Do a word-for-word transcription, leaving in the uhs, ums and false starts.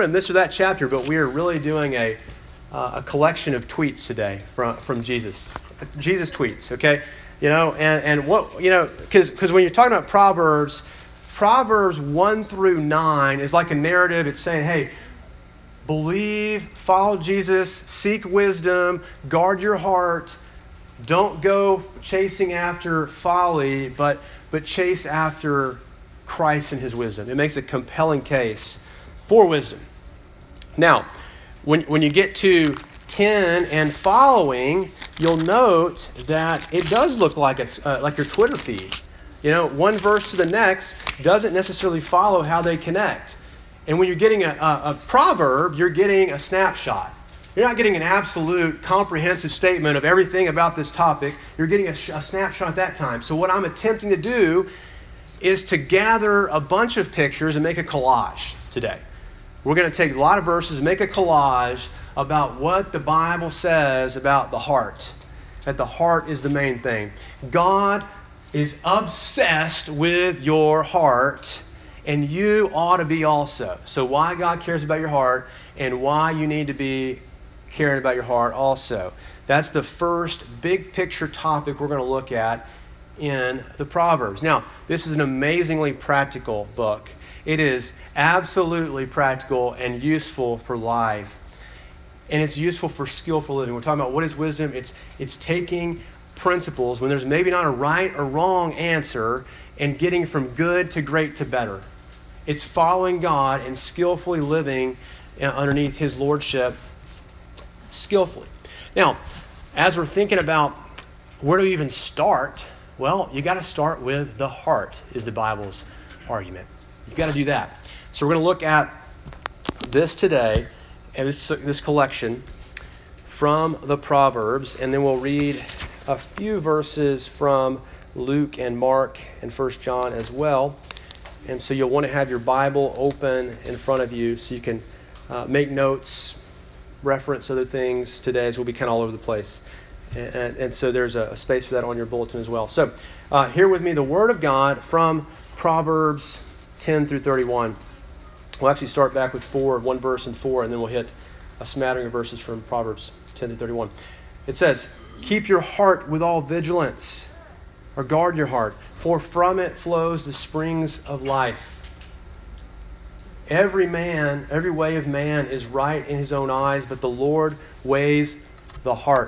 we're in this or that chapter, but we are really doing a uh, a collection of tweets today from from Jesus. Jesus tweets, okay? You know, and, and what, you know, because because when you're talking about Proverbs, Proverbs one through nine is like a narrative. It's saying, hey, believe, follow Jesus, seek wisdom, guard your heart. Don't go chasing after folly, but but chase after Christ and his wisdom. It makes a compelling case for wisdom. Now, when when you get to ten and following, you'll note that it does look like a, uh, like your Twitter feed. You know, one verse to the next doesn't necessarily follow how they connect. And when you're getting a, a, a proverb, you're getting a snapshot. You're not getting an absolute comprehensive statement of everything about this topic. You're getting a, a snapshot at that time. So what I'm attempting to do is to gather a bunch of pictures and make a collage today. We're going to take a lot of verses, make a collage about what the Bible says about the heart. That the heart is the main thing. God is obsessed with your heart, and you ought to be also. So why God cares about your heart and why you need to be caring about your heart also. That's the first big picture topic we're going to look at in the Proverbs. Now, this is an amazingly practical book. It is absolutely practical and useful for life. And it's useful for skillful living. We're talking about what is wisdom. It's it's taking principles when there's maybe not a right or wrong answer and getting from good to great to better. It's following God and skillfully living underneath his lordship skillfully. Now, as we're thinking about where do we even start, well, you got to start with the heart, is the Bible's argument. You've got to do that. So we're going to look at this today, and this, this collection from the Proverbs, and then we'll read a few verses from Luke and Mark and First John as well. And so you'll want to have your Bible open in front of you so you can uh, make notes, reference other things today, as we'll be kind of all over the place. And, and, and so there's a, a space for that on your bulletin as well. So uh, here with me, the Word of God from Proverbs ten through thirty-one. We'll actually start back with four, one verse and four, and then we'll hit a smattering of verses from Proverbs ten through thirty-one. It says, keep your heart with all vigilance, or guard your heart, for from it flows the springs of life. Every man, every way of man is right in his own eyes, but the Lord weighs the heart.